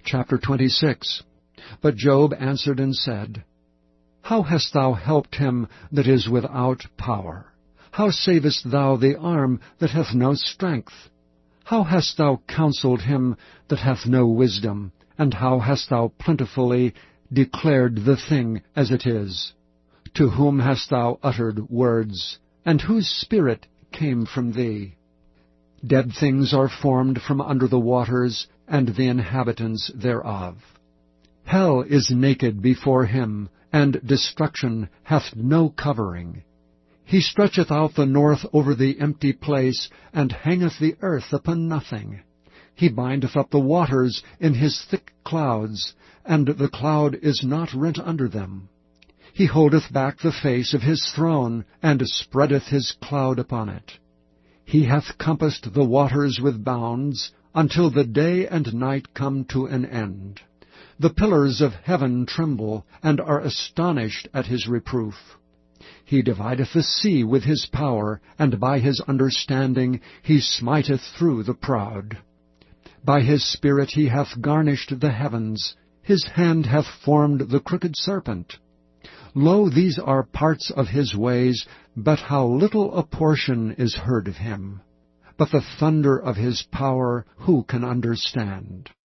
Chapter 26. But Job answered and said, How hast thou helped him that is without power? How savest thou the arm that hath no strength? How hast thou counseled him that hath no wisdom? And how hast thou plentifully declared the thing as it is? To whom hast thou uttered words? And whose spirit came from thee? Dead things are formed from under the waters, and the inhabitants thereof. Hell is naked before him, and destruction hath no covering. He stretcheth out the north over the empty place, and hangeth the earth upon nothing. He bindeth up the waters in his thick clouds, and the cloud is not rent under them. He holdeth back the face of his throne, and spreadeth his cloud upon it. He hath compassed the waters with bounds, until the day and night come to an end. The pillars of heaven tremble, and are astonished at his reproof. He divideth the sea with his power, and by his understanding he smiteth through the proud. By his spirit he hath garnished the heavens, his hand hath formed the crooked serpent. Lo, these are parts of his ways, but how little a portion is heard of him. But the thunder of his power who can understand?